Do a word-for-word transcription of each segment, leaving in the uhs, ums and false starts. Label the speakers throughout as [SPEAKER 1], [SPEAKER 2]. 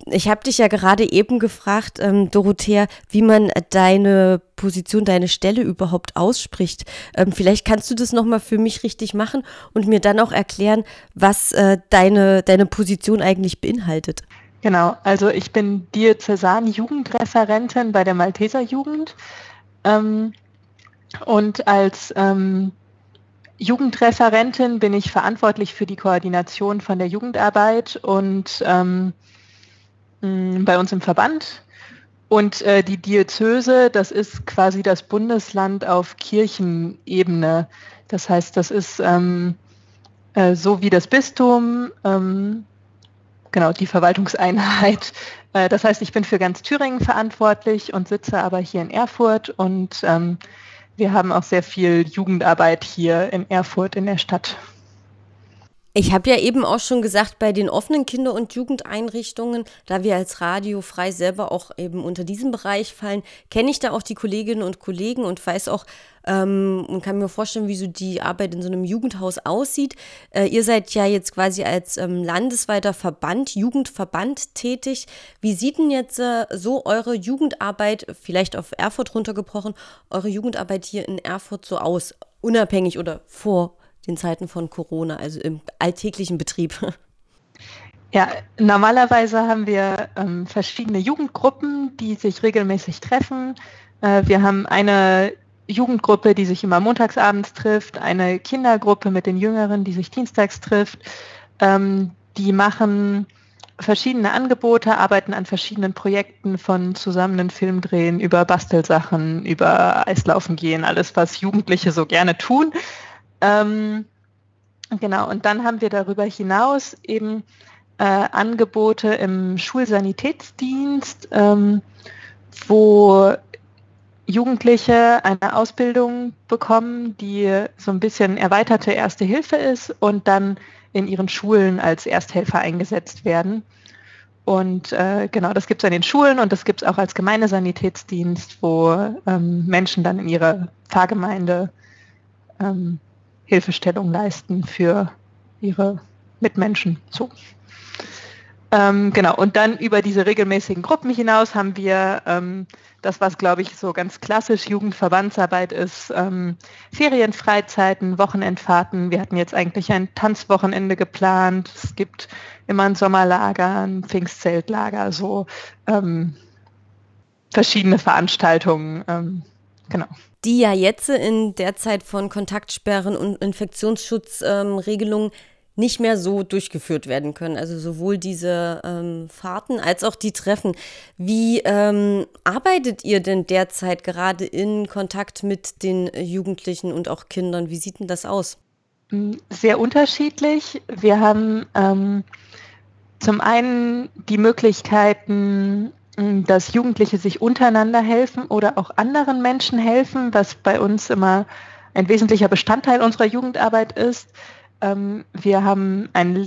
[SPEAKER 1] Ich habe dich ja gerade eben gefragt, ähm, Dorothea, wie man deine Position, deine Stelle überhaupt ausspricht. Ähm, vielleicht kannst du das nochmal für mich richtig machen und mir dann auch erklären, was äh, deine, deine Position eigentlich beinhaltet.
[SPEAKER 2] Genau, also ich bin Diözesan-Jugendreferentin bei der Malteser Jugend ähm, und als ähm, Jugendreferentin bin ich verantwortlich für die Koordination von der Jugendarbeit und ähm, bei uns im Verband. Und äh, die Diözese, das ist quasi das Bundesland auf Kirchenebene. Das heißt, das ist ähm, äh, so wie das Bistum, ähm, genau, die Verwaltungseinheit. Äh, das heißt, ich bin für ganz Thüringen verantwortlich und sitze aber hier in Erfurt und ähm, wir haben auch sehr viel Jugendarbeit hier in Erfurt in der Stadt.
[SPEAKER 1] Ich habe ja eben auch schon gesagt, bei den offenen Kinder- und Jugendeinrichtungen, da wir als Radio frei selber auch eben unter diesem Bereich fallen, kenne ich da auch die Kolleginnen und Kollegen und weiß auch ähm, und kann mir vorstellen, wie so die Arbeit in so einem Jugendhaus aussieht. Äh, ihr seid ja jetzt quasi als ähm, landesweiter Verband, Jugendverband tätig. Wie sieht denn jetzt äh, so eure Jugendarbeit, vielleicht auf Erfurt runtergebrochen, eure Jugendarbeit hier in Erfurt so aus, unabhängig oder vor den Zeiten von Corona, also im alltäglichen Betrieb?
[SPEAKER 2] Ja, normalerweise haben wir ähm, verschiedene Jugendgruppen, die sich regelmäßig treffen. Äh, wir haben eine Jugendgruppe, die sich immer montagsabends trifft, eine Kindergruppe mit den Jüngeren, die sich dienstags trifft. Ähm, die machen verschiedene Angebote, arbeiten an verschiedenen Projekten, von zusammen einen Film drehen, über Bastelsachen, über Eislaufen gehen, alles, was Jugendliche so gerne tun. Ähm, genau, und dann haben wir darüber hinaus eben äh, Angebote im Schulsanitätsdienst, ähm, wo Jugendliche eine Ausbildung bekommen, die so ein bisschen erweiterte Erste Hilfe ist und dann in ihren Schulen als Ersthelfer eingesetzt werden. Und äh, genau, das gibt es an den Schulen und das gibt es auch als Gemeindesanitätsdienst, wo ähm, Menschen dann in ihrer Pfarrgemeinde ähm, Hilfestellung leisten für ihre Mitmenschen. So. Ähm, genau, und dann über diese regelmäßigen Gruppen hinaus haben wir ähm, das, was, glaube ich, so ganz klassisch Jugendverbandsarbeit ist, ähm, Ferienfreizeiten, Wochenendfahrten. Wir hatten jetzt eigentlich ein Tanzwochenende geplant. Es gibt immer ein Sommerlager, ein Pfingstzeltlager, so ähm, verschiedene Veranstaltungen. Ähm, genau.
[SPEAKER 1] Die ja jetzt in der Zeit von Kontaktsperren und Infektionsschutzregelungen ähm, nicht mehr so durchgeführt werden können. Also sowohl diese ähm, Fahrten als auch die Treffen. Wie ähm, arbeitet ihr denn derzeit gerade in Kontakt mit den Jugendlichen und auch Kindern? Wie sieht denn das aus?
[SPEAKER 2] Sehr unterschiedlich. Wir haben ähm, zum einen die Möglichkeiten, dass Jugendliche sich untereinander helfen oder auch anderen Menschen helfen, was bei uns immer ein wesentlicher Bestandteil unserer Jugendarbeit ist. Wir haben ein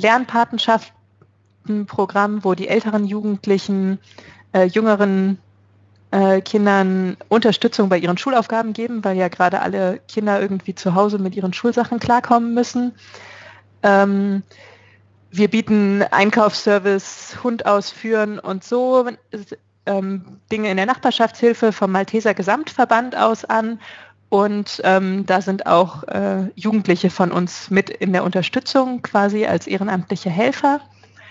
[SPEAKER 2] Lernpatenschaftenprogramm, wo die älteren Jugendlichen äh, jüngeren äh, Kindern Unterstützung bei ihren Schulaufgaben geben, weil ja gerade alle Kinder irgendwie zu Hause mit ihren Schulsachen klarkommen müssen. Ähm, wir bieten Einkaufsservice, Hund ausführen und so ähm, Dinge in der Nachbarschaftshilfe vom Malteser Gesamtverband aus an. Und ähm, da sind auch äh, Jugendliche von uns mit in der Unterstützung quasi als ehrenamtliche Helfer.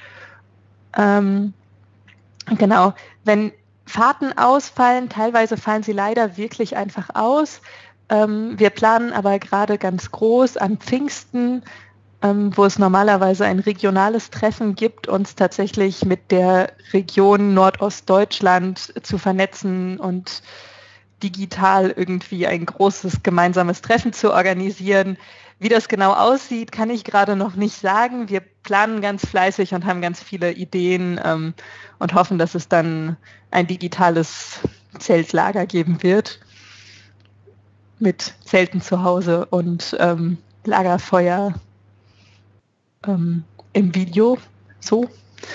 [SPEAKER 2] Ähm, genau, wenn Fahrten ausfallen, teilweise fallen sie leider wirklich einfach aus. Ähm, wir planen aber gerade ganz groß an Pfingsten, ähm, wo es normalerweise ein regionales Treffen gibt, uns tatsächlich mit der Region Nordostdeutschland zu vernetzen und digital irgendwie ein großes gemeinsames Treffen zu organisieren. Wie das genau aussieht, kann ich gerade noch nicht sagen. Wir planen ganz fleißig und haben ganz viele Ideen ähm, und hoffen, dass es dann ein digitales Zeltlager geben wird mit Zelten zu Hause und ähm, Lagerfeuer ähm, im Video. So.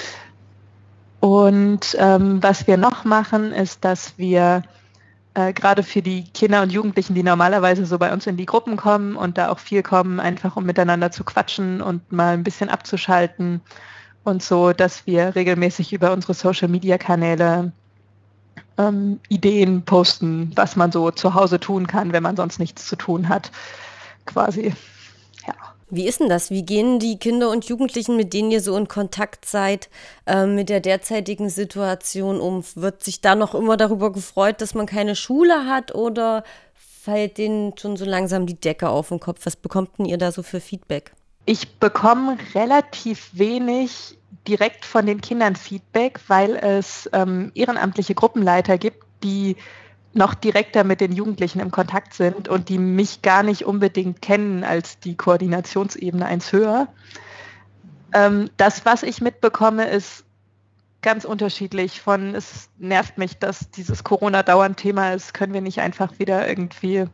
[SPEAKER 2] Und ähm, was wir noch machen, ist, dass wir Äh, gerade für die Kinder und Jugendlichen, die normalerweise so bei uns in die Gruppen kommen und da auch viel kommen, einfach um miteinander zu quatschen und mal ein bisschen abzuschalten und so, dass wir regelmäßig über unsere Social-Media-Kanäle ähm, Ideen posten, was man so zu Hause tun kann, wenn man sonst nichts zu tun hat, quasi. Ja.
[SPEAKER 1] Wie ist denn das? Wie gehen die Kinder und Jugendlichen, mit denen ihr so in Kontakt seid, äh, mit der derzeitigen Situation um? Wird sich da noch immer darüber gefreut, dass man keine Schule hat, oder fällt denen schon so langsam die Decke auf den Kopf? Was bekommt denn ihr da so für Feedback?
[SPEAKER 2] Ich bekomme relativ wenig direkt von den Kindern Feedback, weil es ähm, ehrenamtliche Gruppenleiter gibt, die noch direkter mit den Jugendlichen im Kontakt sind und die mich gar nicht unbedingt kennen als die Koordinationsebene eins höher. Ähm, das, was ich mitbekomme, ist ganz unterschiedlich. Von es nervt mich, dass dieses Corona dauernd Thema ist, können wir nicht einfach wieder irgendwie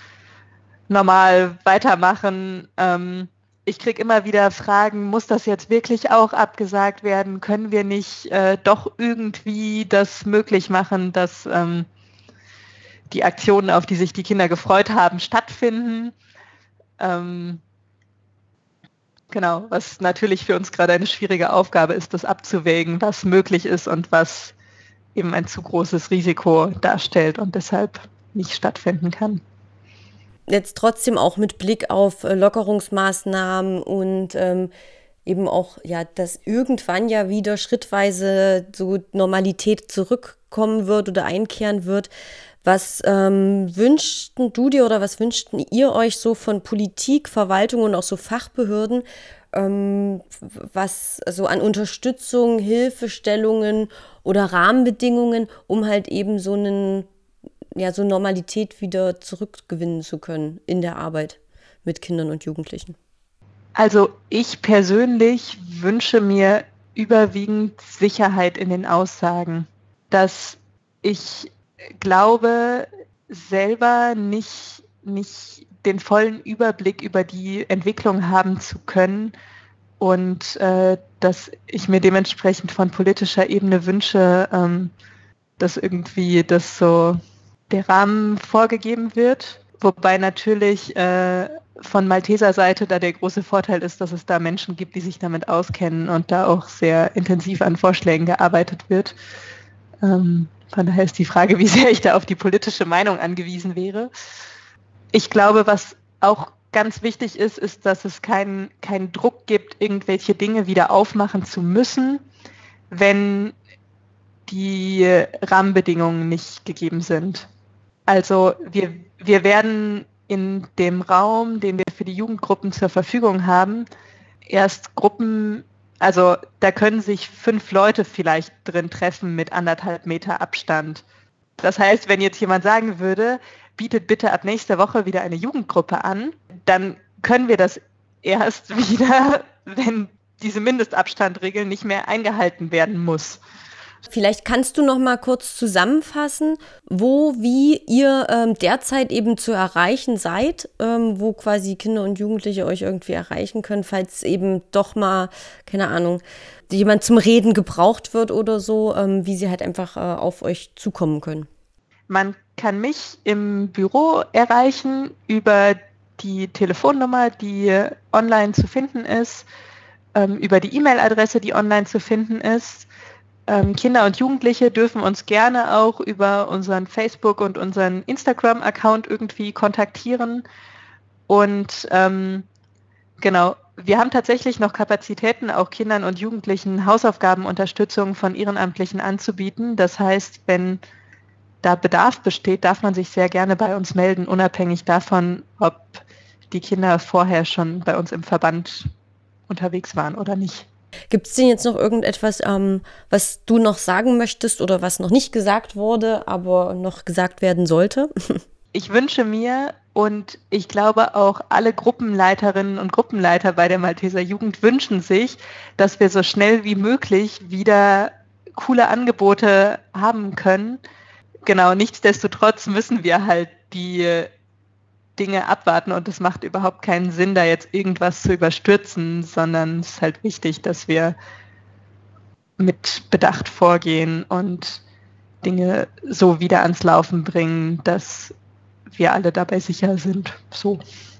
[SPEAKER 2] normal weitermachen. Ähm, ich kriege immer wieder Fragen, muss das jetzt wirklich auch abgesagt werden? Können wir nicht äh, doch irgendwie das möglich machen, dass ähm, die Aktionen, auf die sich die Kinder gefreut haben, stattfinden? Ähm, genau, was natürlich für uns gerade eine schwierige Aufgabe ist, das abzuwägen, was möglich ist und was eben ein zu großes Risiko darstellt und deshalb nicht stattfinden kann.
[SPEAKER 1] Jetzt trotzdem auch mit Blick auf äh, Lockerungsmaßnahmen und ähm, eben auch, ja, dass irgendwann ja wieder schrittweise so Normalität zurückkommen wird oder einkehren wird. Was ähm, wünschten du dir oder was wünschten ihr euch so von Politik, Verwaltung und auch so Fachbehörden, ähm, was so an Unterstützung, Hilfestellungen oder Rahmenbedingungen, um halt eben so einen ja, so Normalität wieder zurückgewinnen zu können in der Arbeit mit Kindern und Jugendlichen?
[SPEAKER 2] Also ich persönlich wünsche mir überwiegend Sicherheit in den Aussagen, dass ich glaube, selber nicht, nicht den vollen Überblick über die Entwicklung haben zu können und äh, dass ich mir dementsprechend von politischer Ebene wünsche, ähm, dass irgendwie das so der Rahmen vorgegeben wird, wobei natürlich äh, von Malteser Seite da der große Vorteil ist, dass es da Menschen gibt, die sich damit auskennen und da auch sehr intensiv an Vorschlägen gearbeitet wird. Ähm, von daher ist die Frage, wie sehr ich da auf die politische Meinung angewiesen wäre. Ich glaube, was auch ganz wichtig ist, ist, dass es keinen keinen Druck gibt, irgendwelche Dinge wieder aufmachen zu müssen, wenn die Rahmenbedingungen nicht gegeben sind. Also wir, wir werden in dem Raum, den wir für die Jugendgruppen zur Verfügung haben, erst Gruppen, also da können sich fünf Leute vielleicht drin treffen mit anderthalb Meter Abstand. Das heißt, wenn jetzt jemand sagen würde, bietet bitte ab nächster Woche wieder eine Jugendgruppe an, dann können wir das erst wieder, wenn diese Mindestabstandregel nicht mehr eingehalten werden muss.
[SPEAKER 1] Vielleicht kannst du noch mal kurz zusammenfassen, wo, wie ihr ähm, derzeit eben zu erreichen seid, ähm, wo quasi Kinder und Jugendliche euch irgendwie erreichen können, falls eben doch mal, keine Ahnung, jemand zum Reden gebraucht wird oder so, ähm, wie sie halt einfach äh, auf euch zukommen können.
[SPEAKER 2] Man kann mich im Büro erreichen über die Telefonnummer, die online zu finden ist, ähm, über die E-Mail-Adresse, die online zu finden ist. Ähm, Kinder und Jugendliche dürfen uns gerne auch über unseren Facebook- und unseren Instagram-Account irgendwie kontaktieren. Und ähm, genau, wir haben tatsächlich noch Kapazitäten, auch Kindern und Jugendlichen Hausaufgabenunterstützung von Ehrenamtlichen anzubieten. Das heißt, wenn da Bedarf besteht, darf man sich sehr gerne bei uns melden, unabhängig davon, ob die Kinder vorher schon bei uns im Verband unterwegs waren oder nicht.
[SPEAKER 1] Gibt es denn jetzt noch irgendetwas, ähm, was du noch sagen möchtest oder was noch nicht gesagt wurde, aber noch gesagt werden sollte?
[SPEAKER 2] Ich wünsche mir und ich glaube auch alle Gruppenleiterinnen und Gruppenleiter bei der Malteser Jugend wünschen sich, dass wir so schnell wie möglich wieder coole Angebote haben können. Genau, nichtsdestotrotz müssen wir halt die Dinge abwarten und es macht überhaupt keinen Sinn, da jetzt irgendwas zu überstürzen, sondern es ist halt wichtig, dass wir mit Bedacht vorgehen und Dinge so wieder ans Laufen bringen, dass wir alle dabei sicher sind. So.